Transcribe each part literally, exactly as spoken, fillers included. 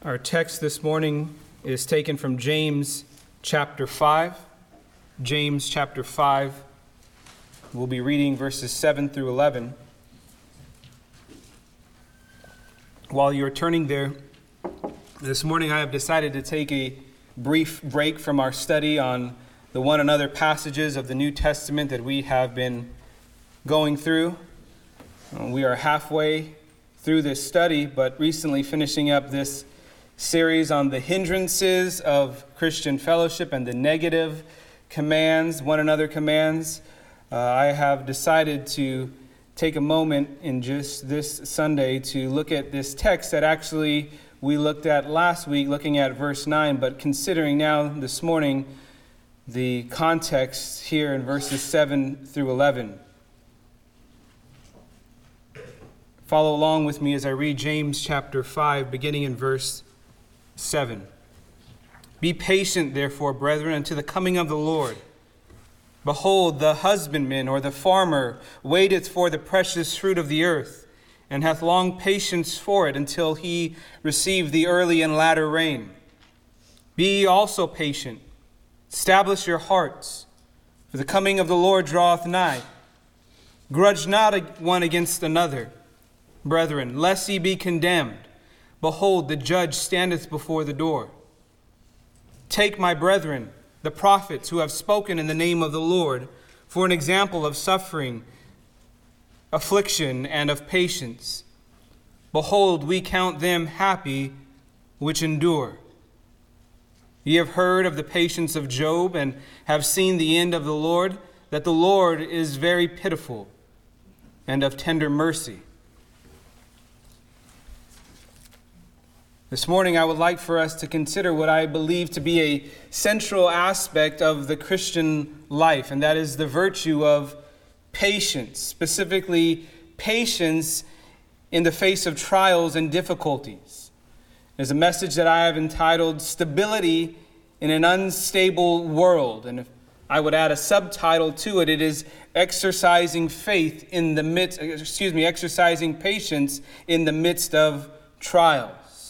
Our text this morning is taken from James chapter five. James chapter five. We'll be reading verses seven through eleven. While you're turning there, this morning I have decided to take a brief break from our study on the one another passages of the New Testament that we have been going through. We are halfway through this study, but recently finishing up this series on the hindrances of Christian fellowship and the negative commands, one another commands. Uh, I have decided to take a moment in just this Sunday to look at this text that actually we looked at last week, looking at verse nine, but considering now this morning the context here in verses seven through eleven. Follow along with me as I read James chapter five, beginning in verse seven. Be patient, therefore, brethren, unto the coming of the Lord. Behold, the husbandman or the farmer waiteth for the precious fruit of the earth, and hath long patience for it until he receive the early and latter rain. Be ye also patient. Establish your hearts, for the coming of the Lord draweth nigh. Grudge not one against another, brethren, lest ye be condemned. Behold, the judge standeth before the door. Take, my brethren, the prophets who have spoken in the name of the Lord, for an example of suffering, affliction, and of patience. Behold, we count them happy which endure. Ye have heard of the patience of Job, and have seen the end of the Lord, that the Lord is very pitiful and of tender mercy. This morning, I would like for us to consider what I believe to be a central aspect of the Christian life, and that is the virtue of patience, specifically patience in the face of trials and difficulties. There's a message that I have entitled Stability in an Unstable World, and if I would add a subtitle to it, it is Exercising Faith in the midst, excuse me, Exercising Patience in the Midst of Trials.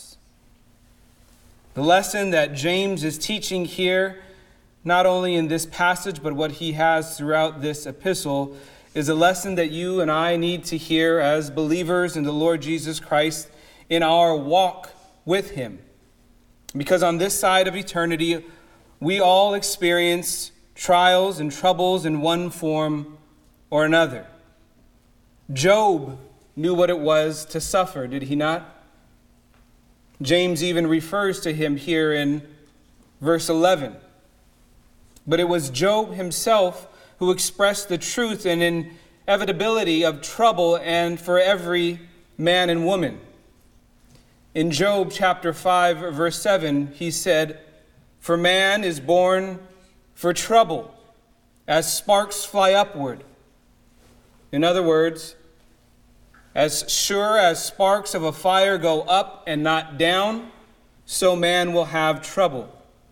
The lesson that James is teaching here, not only in this passage, but what he has throughout this epistle, is a lesson that you and I need to hear as believers in the Lord Jesus Christ in our walk with him. Because on this side of eternity, we all experience trials and troubles in one form or another. Job knew what it was to suffer, did he not? James even refers to him here in verse eleven. But it was Job himself who expressed the truth and inevitability of trouble and for every man and woman. In Job chapter five, verse seven, he said, For man is born for trouble, as sparks fly upward. In other words, as sure as sparks of a fire go up and not down, so man will have trouble.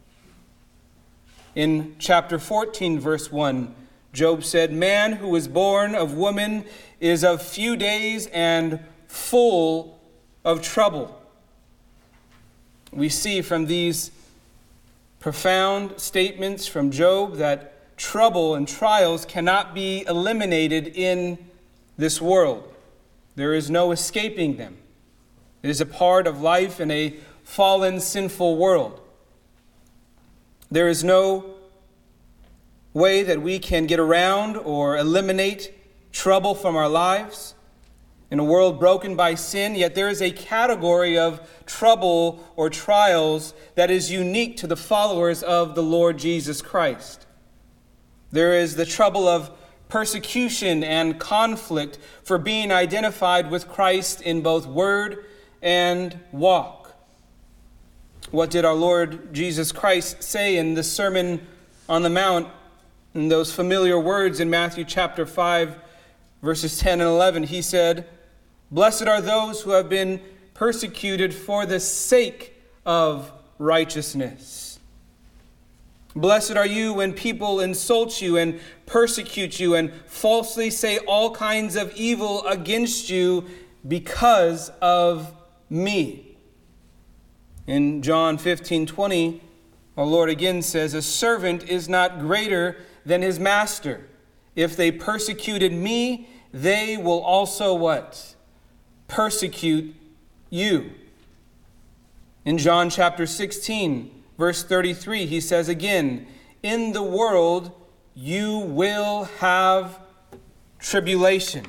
In chapter fourteen, verse one, Job said, Man who is born of woman is of few days and full of trouble. We see from these profound statements from Job that trouble and trials cannot be eliminated in this world. There is no escaping them. It is a part of life in a fallen, sinful world. There is no way that we can get around or eliminate trouble from our lives. In a world broken by sin, yet there is a category of trouble or trials that is unique to the followers of the Lord Jesus Christ. There is the trouble of persecution and conflict for being identified with Christ in both word and walk. What did our Lord Jesus Christ say in the Sermon on the Mount, in those familiar words in Matthew chapter five, verses ten and eleven? He said, Blessed are those who have been persecuted for the sake of righteousness. Blessed are you when people insult you and persecute you and falsely say all kinds of evil against you because of me. In John fifteen twenty, our Lord again says, "A servant is not greater than his master. If they persecuted me, they will also" what? Persecute you. In John chapter sixteen, verse thirty-three, he says again, "In the world you will have tribulation."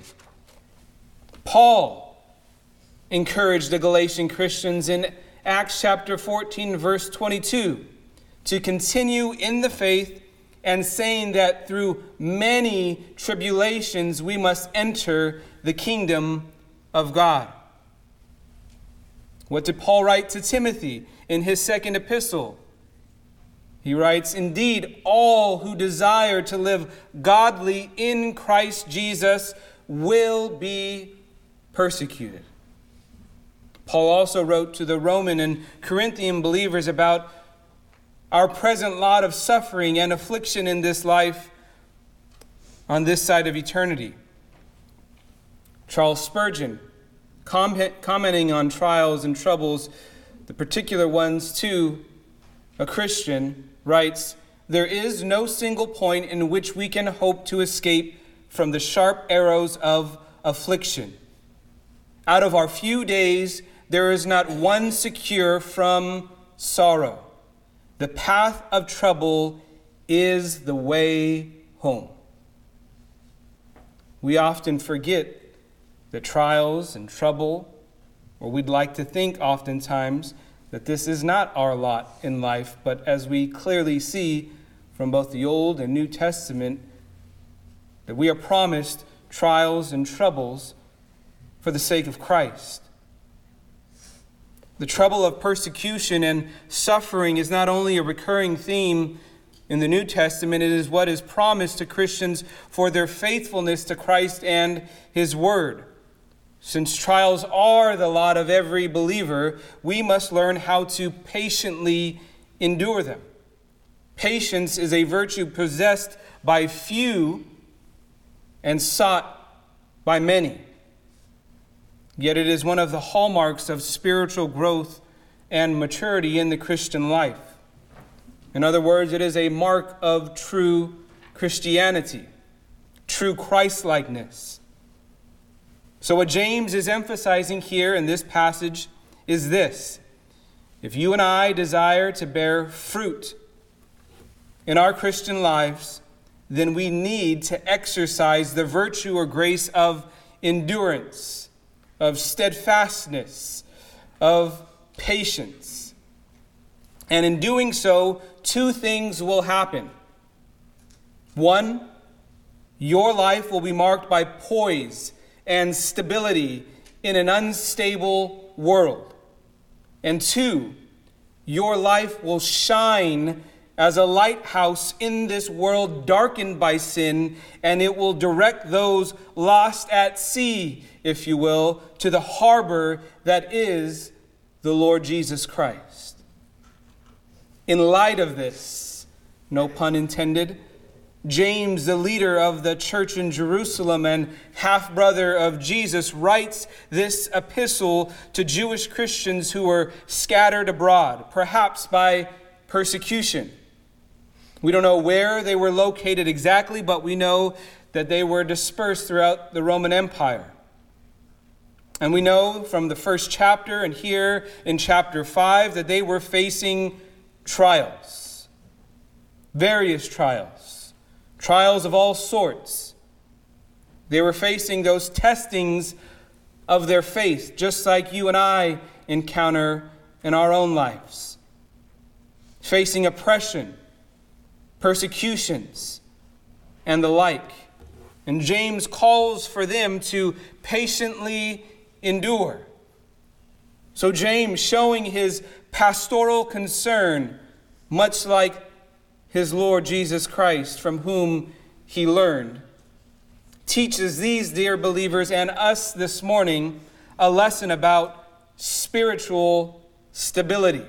Paul encouraged the Galatian Christians in Acts chapter fourteen, verse twenty-two, to continue in the faith, and saying that through many tribulations we must enter the kingdom of God. What did Paul write to Timothy in his second epistle? He writes, "Indeed, all who desire to live godly in Christ Jesus will be persecuted." Paul also wrote to the Roman and Corinthian believers about our present lot of suffering and affliction in this life on this side of eternity. Charles Spurgeon, comment, commenting on trials and troubles, the particular ones to a Christian, writes, "There is no single point in which we can hope to escape from the sharp arrows of affliction. Out of our few days, there is not one secure from sorrow. The path of trouble is the way home." We often forget that trials and trouble, or we'd like to think oftentimes that this is not our lot in life, but as we clearly see from both the Old and New Testament, that we are promised trials and troubles for the sake of Christ. The trouble of persecution and suffering is not only a recurring theme in the New Testament, it is what is promised to Christians for their faithfulness to Christ and His Word. Since trials are the lot of every believer, we must learn how to patiently endure them. Patience is a virtue possessed by few and sought by many. Yet it is one of the hallmarks of spiritual growth and maturity in the Christian life. In other words, it is a mark of true Christianity, true Christ-likeness. So what James is emphasizing here in this passage is this: if you and I desire to bear fruit in our Christian lives, then we need to exercise the virtue or grace of endurance, of steadfastness, of patience. And in doing so, two things will happen. One, your life will be marked by poise and stability in an unstable world. And two, your life will shine as a lighthouse in this world darkened by sin, and it will direct those lost at sea, if you will, to the harbor that is the Lord Jesus Christ. In light of this, no pun intended, James, the leader of the church in Jerusalem and half-brother of Jesus, writes this epistle to Jewish Christians who were scattered abroad, perhaps by persecution. We don't know where they were located exactly, but we know that they were dispersed throughout the Roman Empire. And we know from the first chapter and here in chapter five that they were facing trials, various trials, trials of all sorts. They were facing those testings of their faith, just like you and I encounter in our own lives. Facing oppression, persecutions, and the like. And James calls for them to patiently endure. So James, showing his pastoral concern, much like his Lord Jesus Christ, from whom he learned, teaches these dear believers and us this morning a lesson about spiritual stability.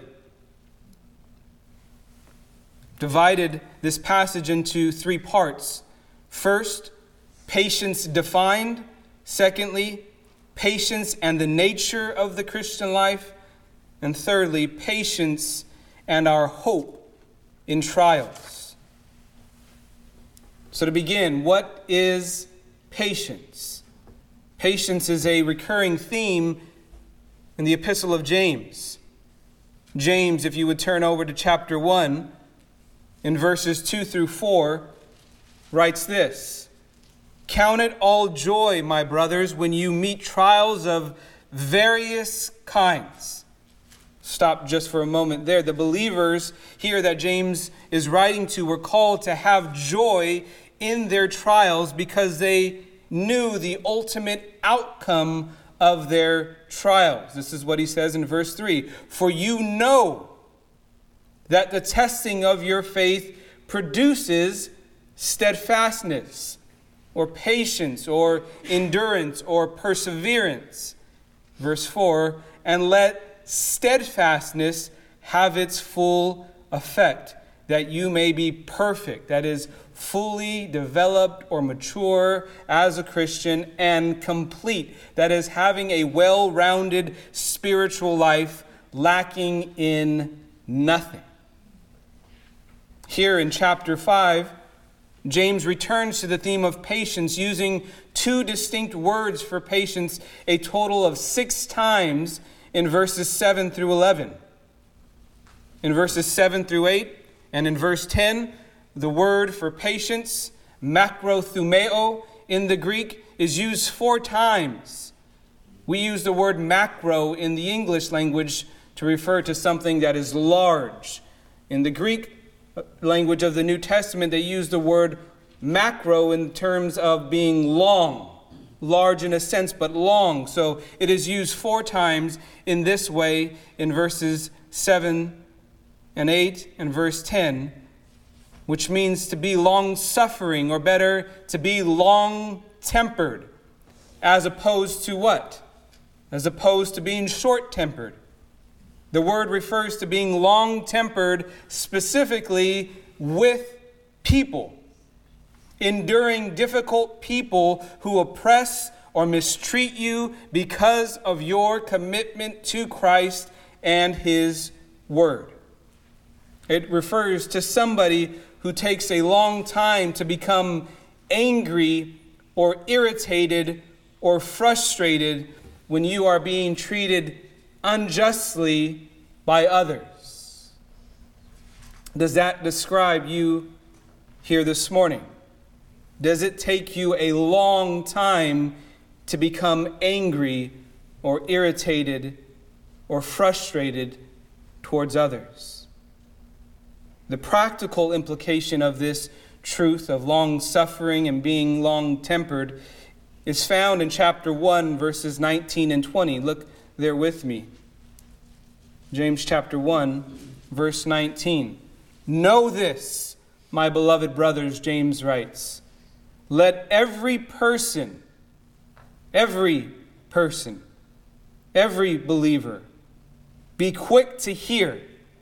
Divided this passage into three parts. First, patience defined. Secondly, patience and the nature of the Christian life. And thirdly, patience and our hope in trials. So to begin, what is patience? Patience is a recurring theme in the Epistle of James. James, if you would turn over to chapter one, in verses two through four, writes this: "Count it all joy, my brothers, when you meet trials of various kinds." Stop just for a moment there. The believers here that James is writing to were called to have joy in their trials because they knew the ultimate outcome of their trials. This is what he says in verse three. "For you know that the testing of your faith produces steadfastness," or patience, or endurance, or perseverance. Verse four, "And let steadfastness have its full effect, that you may be perfect," that is, fully developed or mature as a Christian, "and complete," that is, having a well-rounded spiritual life, lacking in nothing. Here in chapter five, James returns to the theme of patience, using two distinct words for patience a total of six times in verses seven through eleven. In verses seven through eight and in verse ten, the word for patience, makrothumeo, in the Greek is used four times. We use the word macro in the English language to refer to something that is large. In the Greek language of the New Testament, they use the word macro in terms of being long. Large in a sense, but long. So it is used four times in this way in verses seven and eight and verse ten, which means to be long-suffering, or better, to be long-tempered, as opposed to what? As opposed to being short-tempered. The word refers to being long-tempered specifically with people, enduring difficult people who oppress or mistreat you because of your commitment to Christ and His Word. It refers to somebody who takes a long time to become angry or irritated or frustrated when you are being treated unjustly by others. Does that describe you here this morning? Does it take you a long time to become angry or irritated or frustrated towards others? The practical implication of this truth of long-suffering and being long-tempered is found in chapter one, verses nineteen and twenty. Look there with me. James chapter one, verse nineteen. "Know this, my beloved brothers," James writes, "let every person, every person, every believer be quick to hear,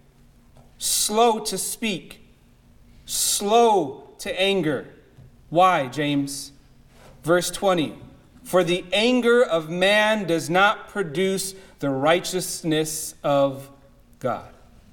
slow to speak, slow to anger." Why, James? Verse twenty, "For the anger of man does not produce the righteousness of God."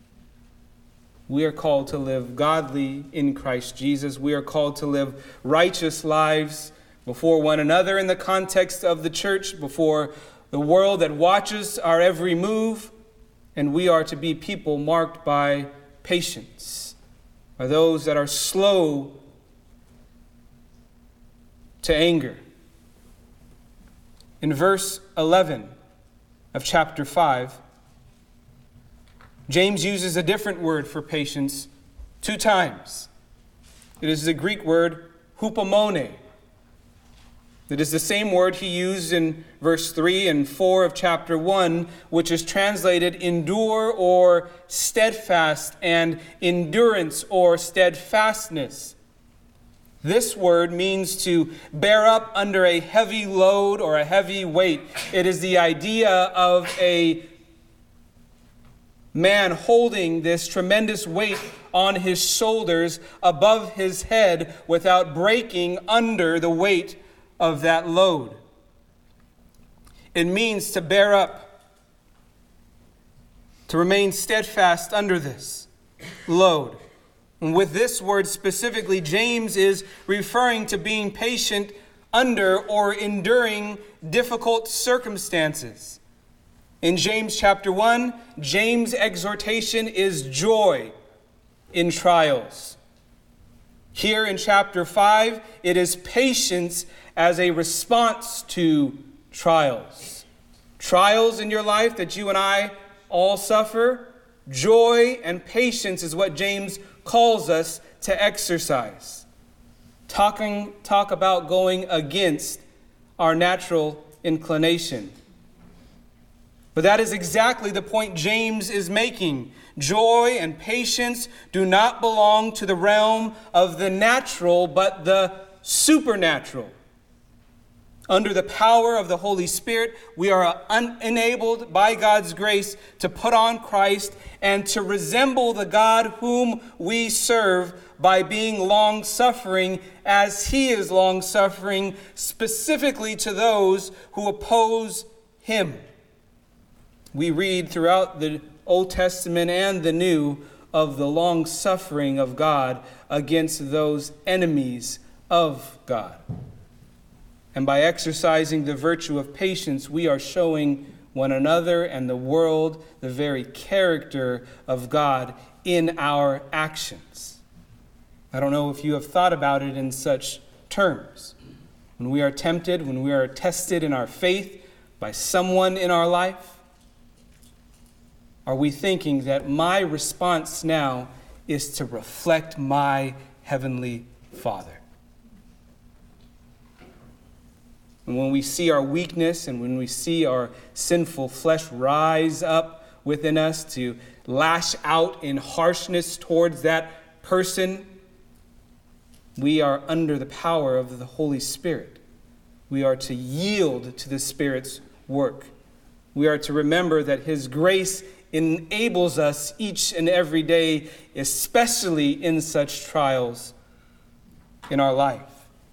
We are called to live godly in Christ Jesus. We are called to live righteous lives before one another in the context of the church, before the world that watches our every move. And we are to be people marked by patience, by those that are slow to anger. In verse eleven of chapter five, James uses a different word for patience two times. It is the Greek word hupomone. It is the same word he used in verse three and four of chapter one, which is translated endure or steadfast and endurance or steadfastness. This word means to bear up under a heavy load or a heavy weight. It is the idea of a man holding this tremendous weight on his shoulders above his head without breaking under the weight of that load. It means to bear up to remain steadfast under this load. And with this word specifically, James is referring to being patient under or enduring difficult circumstances. In James chapter one, James' exhortation is joy in trials. Here in chapter five, it is patience as a response to trials. Trials in your life that you and I all suffer, joy and patience is what James calls us to exercise. Talking, talk about going against our natural inclination. But that is exactly the point James is making. Joy and patience do not belong to the realm of the natural, but the supernatural. Under the power of the Holy Spirit, we are un- enabled by God's grace to put on Christ and to resemble the God whom we serve by being long-suffering as he is long-suffering, specifically to those who oppose him. We read throughout the Old Testament and the New of the long-suffering of God against those enemies of God. And by exercising the virtue of patience, we are showing one another and the world the very character of God in our actions. I don't know if you have thought about it in such terms. When we are tempted, when we are tested in our faith by someone in our life, are we thinking that my response now is to reflect my Heavenly Father? And when we see our weakness and when we see our sinful flesh rise up within us to lash out in harshness towards that person, we are under the power of the Holy Spirit. We are to yield to the Spirit's work. We are to remember that his grace enables us each and every day, especially in such trials in our life.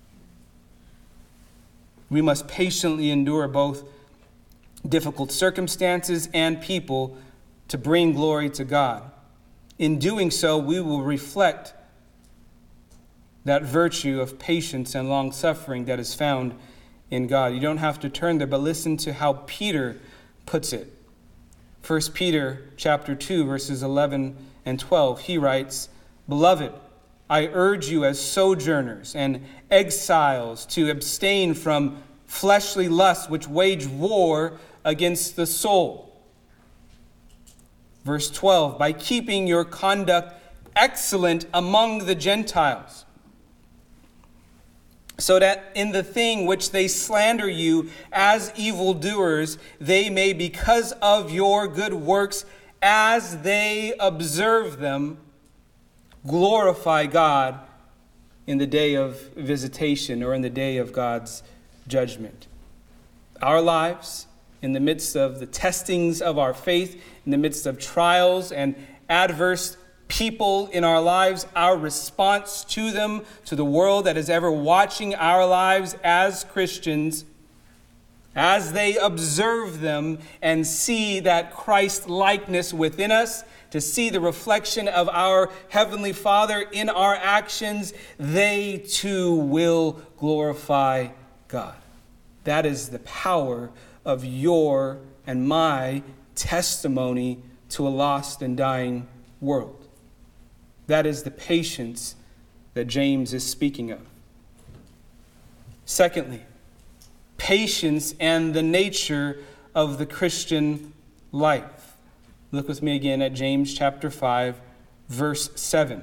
We must patiently endure both difficult circumstances and people to bring glory to God. In doing so, we will reflect that virtue of patience and long-suffering that is found in God. You don't have to turn there, but listen to how Peter puts it. First Peter chapter two, verses eleven and twelve, he writes, "Beloved, I urge you as sojourners and exiles to abstain from fleshly lusts which wage war against the soul." Verse twelve, "By keeping your conduct excellent among the Gentiles, so that in the thing which they slander you as evildoers, they may, because of your good works, as they observe them, glorify God in the day of visitation or in the day of God's judgment." Our lives, in the midst of the testings of our faith, in the midst of trials and adverse people in our lives, our response to them, to the world that is ever watching our lives as Christians, as they observe them and see that Christ likeness within us, to see the reflection of our Heavenly Father in our actions, they too will glorify God. That is the power of your and my testimony to a lost and dying world. That is the patience that James is speaking of. Secondly, patience and the nature of the Christian life. Look with me again at James chapter five, verse seven.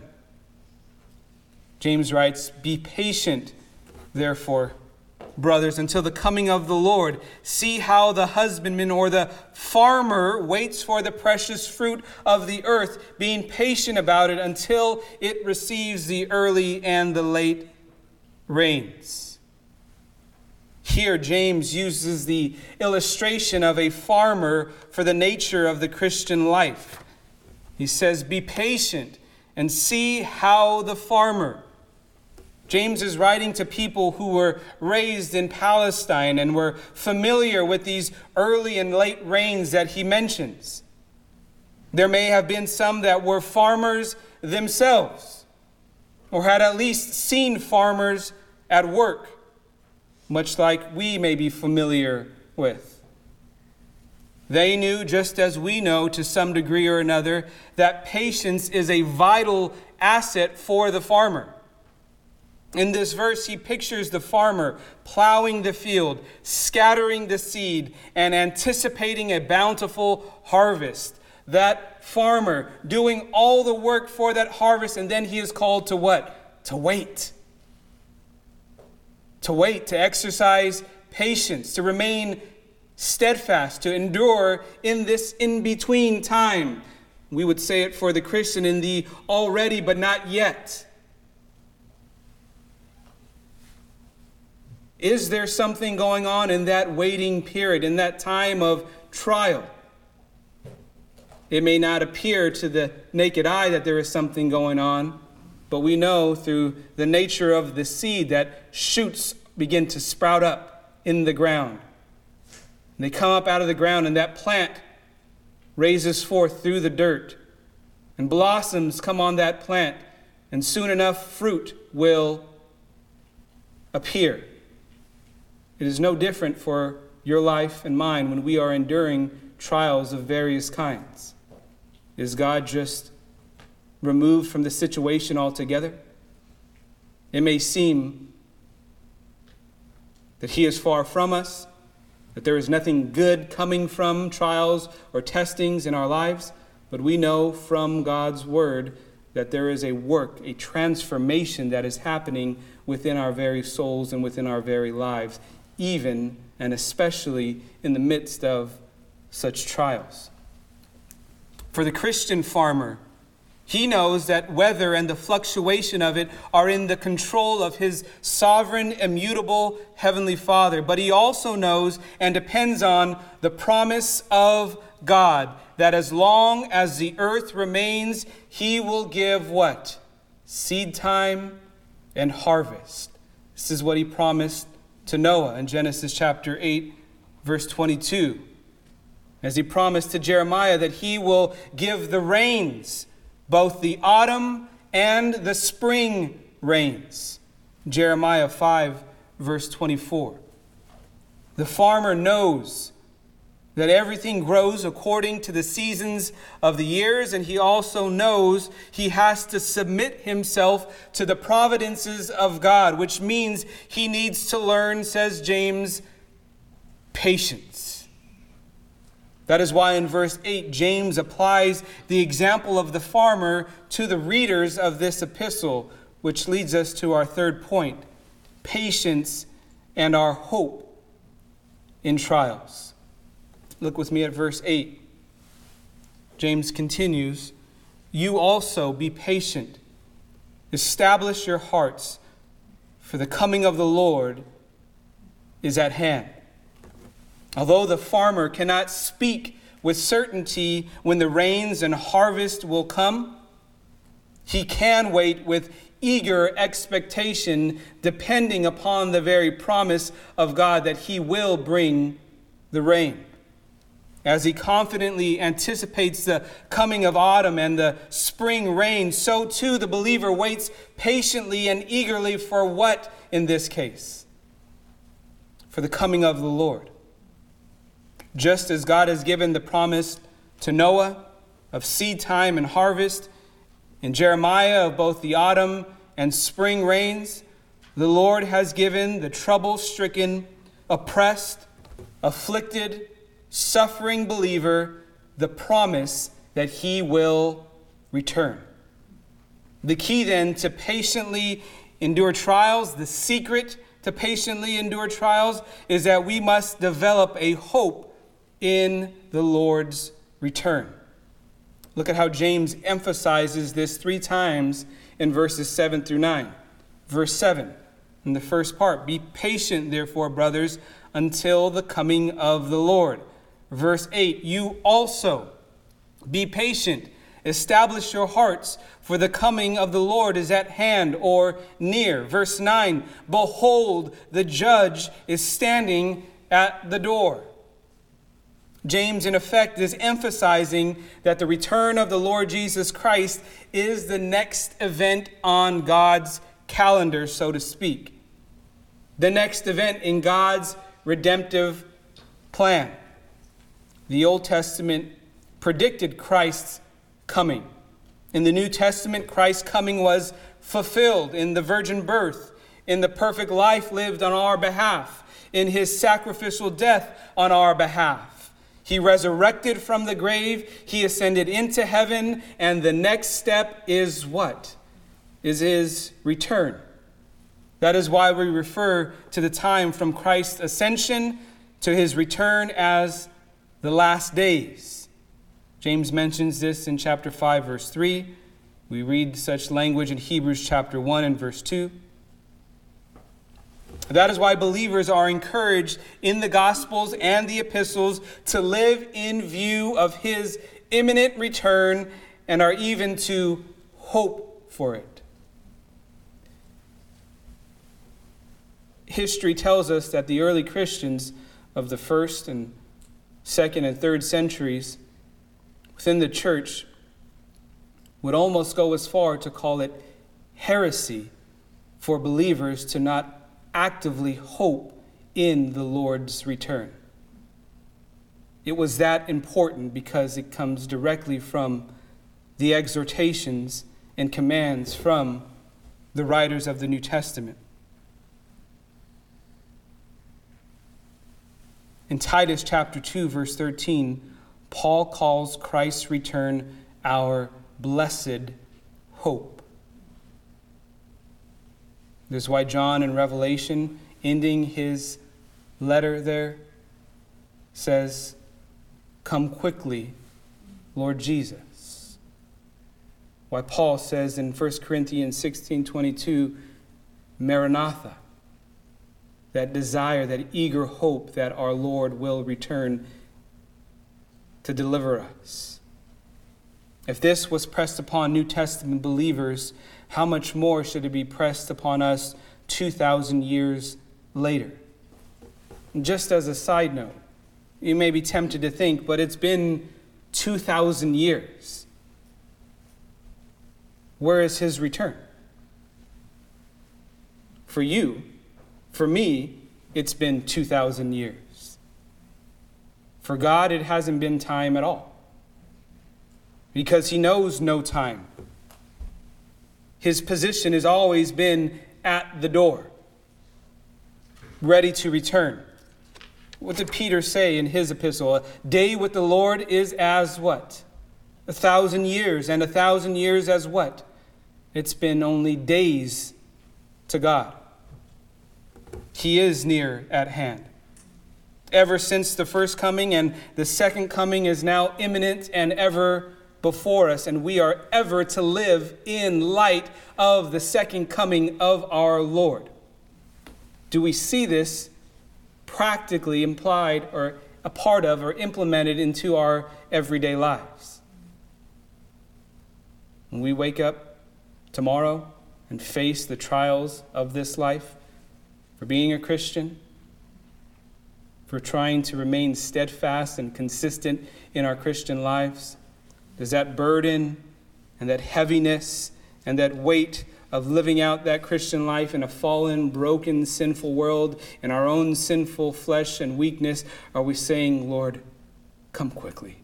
James writes, "Be patient, therefore, brothers, until the coming of the Lord. See how the husbandman or the farmer waits for the precious fruit of the earth, being patient about it until it receives the early and the late rains." Here, James uses the illustration of a farmer for the nature of the Christian life. He says, "Be patient and see how the farmer." James is writing to people who were raised in Palestine and were familiar with these early and late rains that he mentions. There may have been some that were farmers themselves, or had at least seen farmers at work, much like we may be familiar with. They knew, just as we know to some degree or another, that patience is a vital asset for the farmer. In this verse, he pictures the farmer plowing the field, scattering the seed, and anticipating a bountiful harvest. That farmer doing all the work for that harvest, and then he is called to what? To wait. To wait, to exercise patience, to remain steadfast, to endure in this in-between time. We would say it for the Christian, in the already but not yet. Is there something going on in that waiting period, in that time of trial? It may not appear to the naked eye that there is something going on, but we know through the nature of the seed that shoots begin to sprout up in the ground. And they come up out of the ground, and that plant raises forth through the dirt, and blossoms come on that plant, and soon enough fruit will appear. It is no different for your life and mine when we are enduring trials of various kinds. Is God just removed from the situation altogether? It may seem that he is far from us, that there is nothing good coming from trials or testings in our lives, but we know from God's word that there is a work, a transformation that is happening within our very souls and within our very lives, even and especially in the midst of such trials. For the Christian farmer, he knows that weather and the fluctuation of it are in the control of his sovereign, immutable Heavenly Father. But he also knows and depends on the promise of God that as long as the earth remains, he will give what? Seed time and harvest. This is what he promised to Noah in Genesis chapter eight, verse twenty-two. As he promised to Jeremiah that he will give the rains, both the autumn and the spring rains. Jeremiah five, verse twenty-four. The farmer knows that everything grows according to the seasons of the years, and he also knows he has to submit himself to the providences of God, which means he needs to learn, says James, patience. That is why in verse eight, James applies the example of the farmer to the readers of this epistle, which leads us to our third point, patience and our hope in trials. Look with me at verse eight. James continues, "You also be patient. Establish your hearts, for the coming of the Lord is at hand." Although the farmer cannot speak with certainty when the rains and harvest will come, he can wait with eager expectation, depending upon the very promise of God that he will bring the rain. As he confidently anticipates the coming of autumn and the spring rain, so too the believer waits patiently and eagerly for what in this case? For the coming of the Lord. Just as God has given the promise to Noah of seed time and harvest, in Jeremiah of both the autumn and spring rains, the Lord has given the trouble-stricken, oppressed, afflicted, suffering believer the promise that he will return. The key then to patiently endure trials, the secret to patiently endure trials, is that we must develop a hope in the Lord's return. Look at how James emphasizes this three times in verses seven through nine. Verse seven, in the first part, "Be patient, therefore, brothers, until the coming of the Lord." Verse eight, "You also be patient. Establish your hearts, for the coming of the Lord is at hand," or near. Verse nine, "Behold, the judge is standing at the door." James, in effect, is emphasizing that the return of the Lord Jesus Christ is the next event on God's calendar, so to speak. The next event in God's redemptive plan. The Old Testament predicted Christ's coming. In the New Testament, Christ's coming was fulfilled in the virgin birth, in the perfect life lived on our behalf, in his sacrificial death on our behalf. He resurrected from the grave, he ascended into heaven, and the next step is what? Is his return. That is why we refer to the time from Christ's ascension to his return as the last days. James mentions this in chapter five, verse three. We read such language in Hebrews chapter one and verse two. That is why believers are encouraged in the Gospels and the epistles to live in view of his imminent return and are even to hope for it. History tells us that the early Christians of the first and second and third centuries within the church would almost go as far to call it heresy for believers to not actively hope in the Lord's return. It was that important because it comes directly from the exhortations and commands from the writers of the New Testament. In Titus chapter two, verse thirteen, Paul calls Christ's return our blessed hope. This is why John in Revelation, ending his letter there, says, "Come quickly, Lord Jesus." Why Paul says in First Corinthians sixteen twenty-two, Maranatha, that desire, that eager hope that our Lord will return to deliver us. If this was pressed upon New Testament believers, how much more should it be pressed upon us two thousand years later? And just as a side note, you may be tempted to think, but it's been two thousand years. Where is his return? For you, for me, it's been two thousand years. For God, it hasn't been time at all, because he knows no time. His position has always been at the door, ready to return. What did Peter say in his epistle? A day with the Lord is as what? A thousand years, and a thousand years as what? It's been only days to God. He is near at hand. Ever since the first coming, and the second coming is now imminent and ever before us, and we are ever to live in light of the second coming of our Lord. Do we see this practically implied or a part of or implemented into our everyday lives? When we wake up tomorrow and face the trials of this life, for being a Christian, for trying to remain steadfast and consistent in our Christian lives, does that burden and that heaviness and that weight of living out that Christian life in a fallen, broken, sinful world, in our own sinful flesh and weakness, are we saying, Lord, come quickly?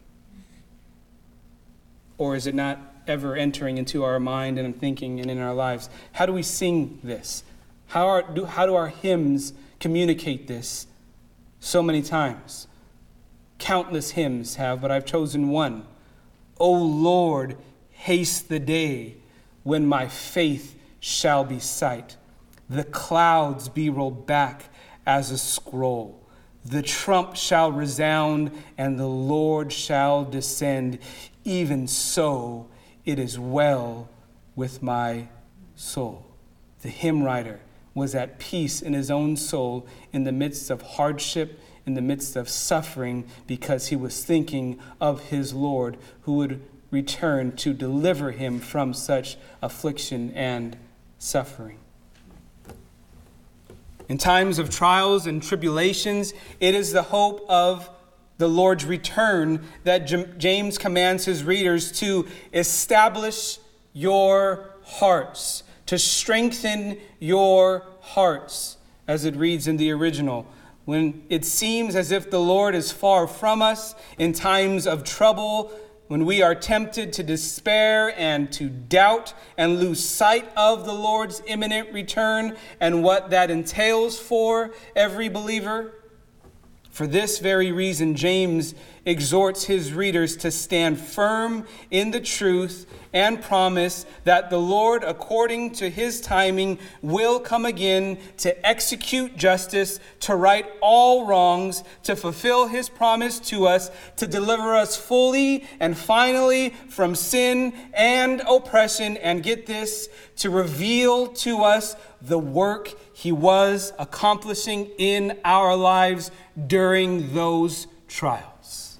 Or is it not ever entering into our mind and thinking and in our lives? How do we sing this? How, are, do, how do our hymns communicate this so many times? Countless hymns have, but I've chosen one. O Lord, haste the day when my faith shall be sight. The clouds be rolled back as a scroll. The trump shall resound and the Lord shall descend. Even so, it is well with my soul. The hymn writer was at peace in his own soul in the midst of hardship, in the midst of suffering, because he was thinking of his Lord who would return to deliver him from such affliction and suffering. In times of trials and tribulations, it is the hope of the Lord's return that J- James commands his readers to establish your hearts, to strengthen your hearts, as it reads in the original. When it seems as if the Lord is far from us in times of trouble, when we are tempted to despair and to doubt and lose sight of the Lord's imminent return and what that entails for every believer. For this very reason, James exhorts his readers to stand firm in the truth and promise that the Lord, according to his timing, will come again to execute justice, to right all wrongs, to fulfill his promise to us, to deliver us fully and finally from sin and oppression, and get this, to reveal to us the work he was accomplishing in our lives during those trials.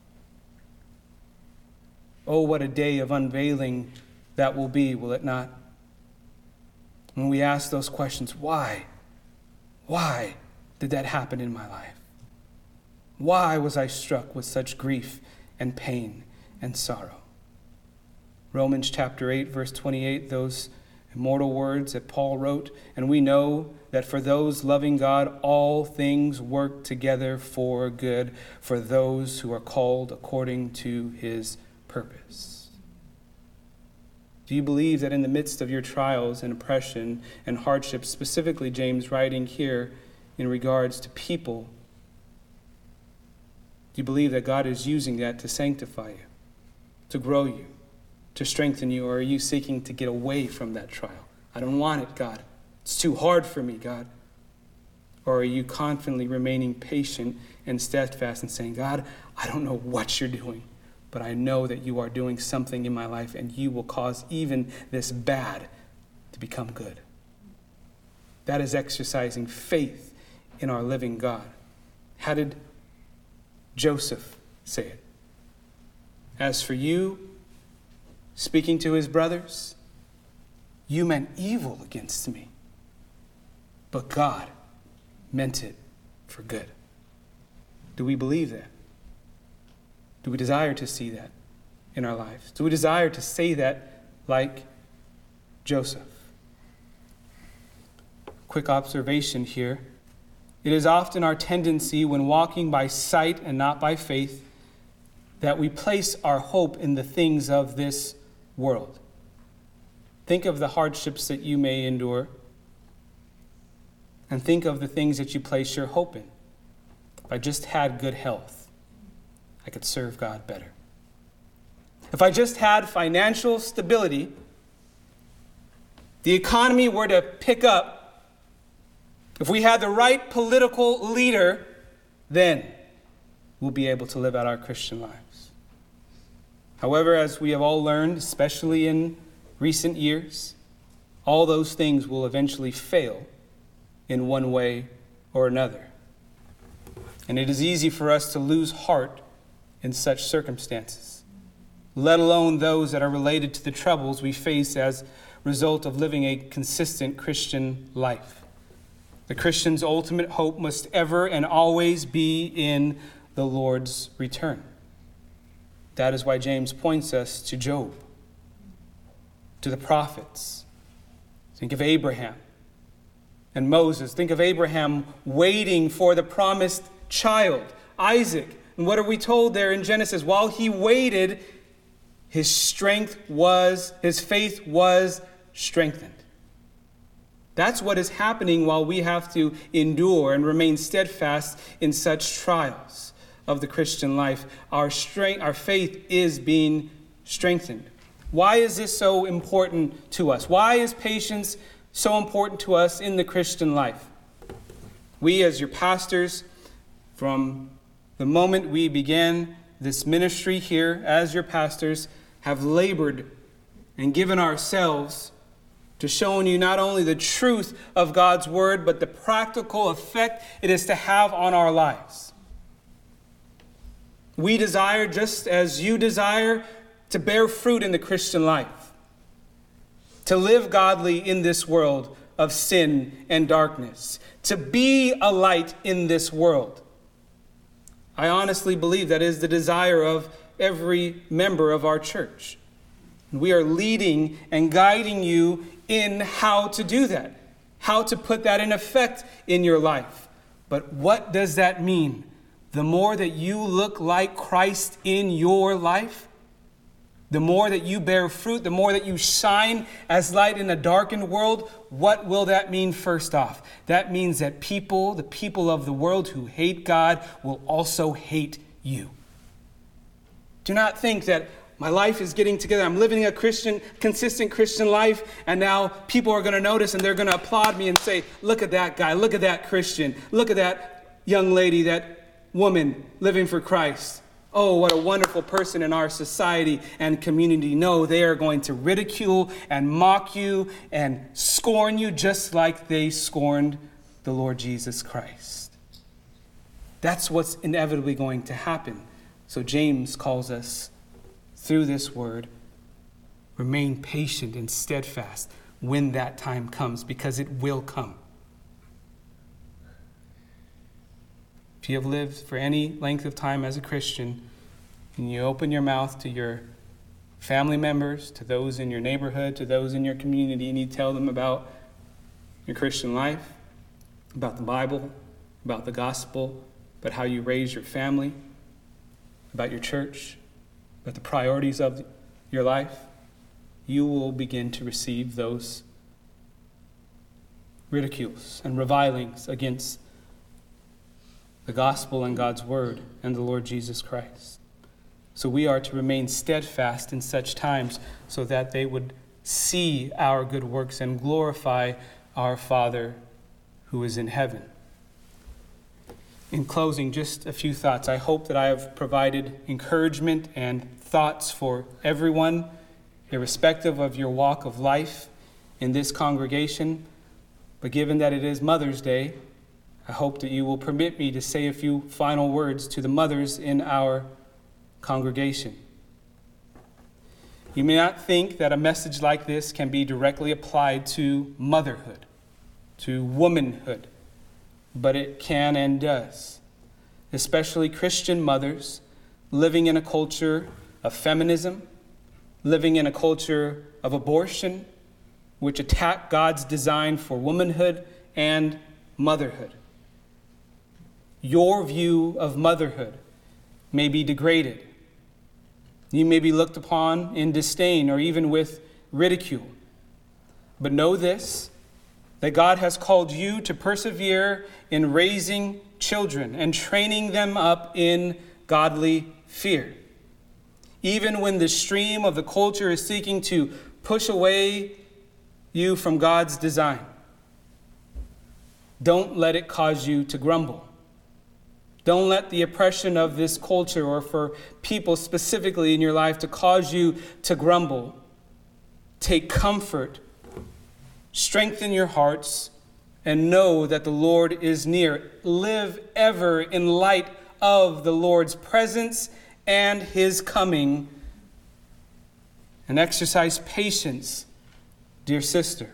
Oh, what a day of unveiling that will be, will it not? When we ask those questions, why? Why did that happen in my life? Why was I struck with such grief and pain and sorrow? Romans chapter eight, verse twenty-eight, those immortal words that Paul wrote, and we know that for those loving God, all things work together for good, for those who are called according to his purpose. Do you believe that in the midst of your trials and oppression and hardships, specifically James writing here in regards to people, do you believe that God is using that to sanctify you, to grow you, to strengthen you, or are you seeking to get away from that trial? I don't want it, God. It's too hard for me, God. Or are you confidently remaining patient and steadfast and saying, God, I don't know what you're doing, but I know that you are doing something in my life and you will cause even this bad to become good. That is exercising faith in our living God. How did Joseph say it? As for you, speaking to his brothers, you meant evil against me, but God meant it for good. Do we believe that? Do we desire to see that in our lives? Do we desire to say that like Joseph? Quick observation here. It is often our tendency when walking by sight and not by faith that we place our hope in the things of this world. Think of the hardships that you may endure, and think of the things that you place your hope in. If I just had good health, I could serve God better. If I just had financial stability, the economy were to pick up, if we had the right political leader, then we'll be able to live out our Christian lives. However, as we have all learned, especially in recent years, all those things will eventually fail in one way or another. And it is easy for us to lose heart in such circumstances, let alone those that are related to the troubles we face as a result of living a consistent Christian life. The Christian's ultimate hope must ever and always be in the Lord's return. That is why James points us to Job, to the prophets. Think of Abraham and Moses. Think of Abraham waiting for the promised child, Isaac. And what are we told there in Genesis? While he waited, his strength was, his faith was strengthened. That's what is happening while we have to endure and remain steadfast in such trials of the Christian life. Our strength, our faith is being strengthened. Why is this so important to us? Why is patience so important to us in the Christian life? We, as your pastors, from the moment we began this ministry here as your pastors, have labored and given ourselves to showing you not only the truth of God's word, but the practical effect it is to have on our lives. We desire, just as you desire, to bear fruit in the Christian life, to live godly in this world of sin and darkness, to be a light in this world. I honestly believe that is the desire of every member of our church. We are leading and guiding you in how to do that, how to put that in effect in your life. But what does that mean? The more that you look like Christ in your life, the more that you bear fruit, the more that you shine as light in a darkened world, what will that mean first off? That means that people, the people of the world who hate God, will also hate you. Do not think that my life is getting together. I'm living a Christian, consistent Christian life, and now people are going to notice and they're going to applaud me and say, look at that guy, look at that Christian, look at that young lady, that woman living for Christ. Oh, what a wonderful person in our society and community. No, they are going to ridicule and mock you and scorn you just like they scorned the Lord Jesus Christ. That's what's inevitably going to happen. So James calls us through this word, remain patient and steadfast when that time comes, because it will come. If you have lived for any length of time as a Christian, and you open your mouth to your family members, to those in your neighborhood, to those in your community, and you tell them about your Christian life, about the Bible, about the gospel, about how you raise your family, about your church, about the priorities of your life, you will begin to receive those ridicules and revilings against the gospel and God's word and the Lord Jesus Christ. So we are to remain steadfast in such times so that they would see our good works and glorify our Father who is in heaven. In closing, just a few thoughts. I hope that I have provided encouragement and thoughts for everyone, irrespective of your walk of life in this congregation. But given that it is Mother's Day, I hope that you will permit me to say a few final words to the mothers in our congregation. You may not think that a message like this can be directly applied to motherhood, to womanhood, but it can and does, especially Christian mothers living in a culture of feminism, living in a culture of abortion, which attack God's design for womanhood and motherhood. Your view of motherhood may be degraded. You may be looked upon in disdain or even with ridicule. But know this, that God has called you to persevere in raising children and training them up in godly fear. Even when the stream of the culture is seeking to push away you from God's design, don't let it cause you to grumble. Don't let the oppression of this culture, or for people specifically in your life, to cause you to grumble. Take comfort, strengthen your hearts, and know that the Lord is near. Live ever in light of the Lord's presence and his coming. And exercise patience, dear sister.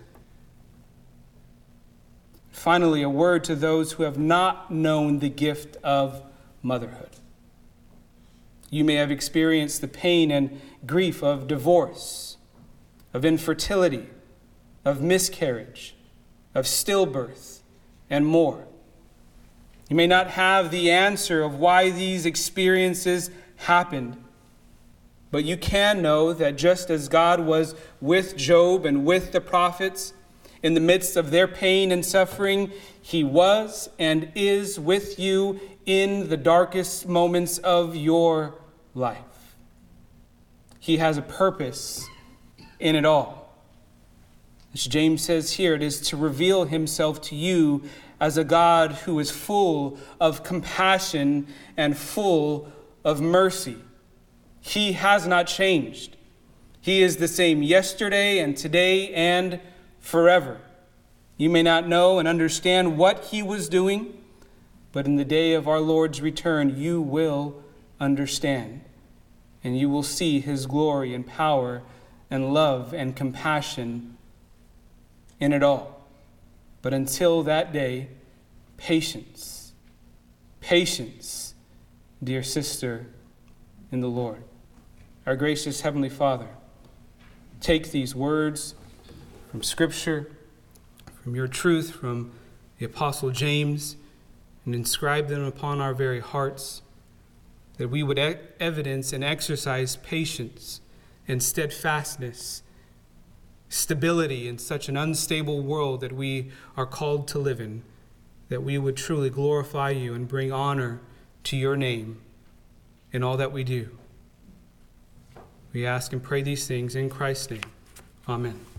Finally, a word to those who have not known the gift of motherhood. You may have experienced the pain and grief of divorce, of infertility, of miscarriage, of stillbirth, and more. You may not have the answer of why these experiences happened, but you can know that just as God was with Job and with the prophets, in the midst of their pain and suffering, he was and is with you in the darkest moments of your life. He has a purpose in it all. As James says here, it is to reveal himself to you as a God who is full of compassion and full of mercy. He has not changed. He is the same yesterday and today and forever. You may not know and understand what he was doing, but in the day of our Lord's return, you will understand, and you will see his glory and power and love and compassion in it all. But until that day, patience, patience, dear sister in the Lord. Our gracious Heavenly Father, take these words from Scripture, from your truth, from the Apostle James, and inscribe them upon our very hearts, that we would e- evidence and exercise patience and steadfastness, stability in such an unstable world that we are called to live in, that we would truly glorify you and bring honor to your name in all that we do. We ask and pray these things in Christ's name. Amen.